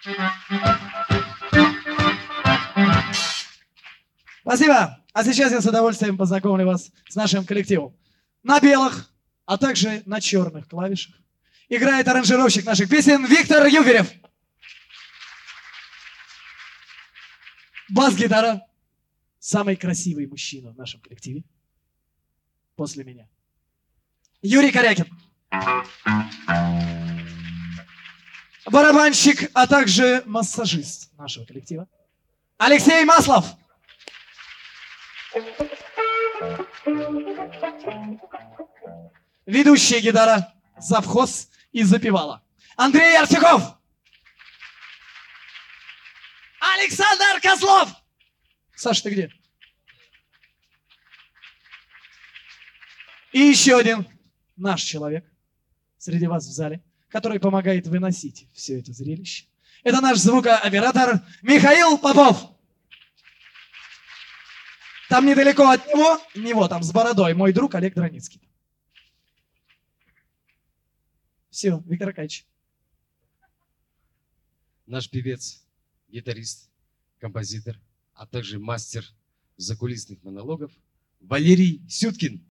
Спасибо. А сейчас я с удовольствием познакомлю вас с нашим коллективом. На белых, а также на черных клавишах играет аранжировщик наших песен Виктор Юверев. Бас-гитара. Самый красивый мужчина в нашем коллективе. После меня. Юрий Корякин. Барабанщик, а также массажист нашего коллектива. Алексей Маслов. Ведущая гитара, завхоз и запевала. Андрей Артюков. Александр Козлов. Саша, ты где? И еще один наш человек среди вас в зале, который помогает выносить все это зрелище. Это наш звукооператор Михаил Попов. Там недалеко от него там с бородой, мой друг Олег Драницкий. Все, Виктор Акаевич. Наш певец, гитарист, композитор, а также мастер закулисных монологов Валерий Сюткин.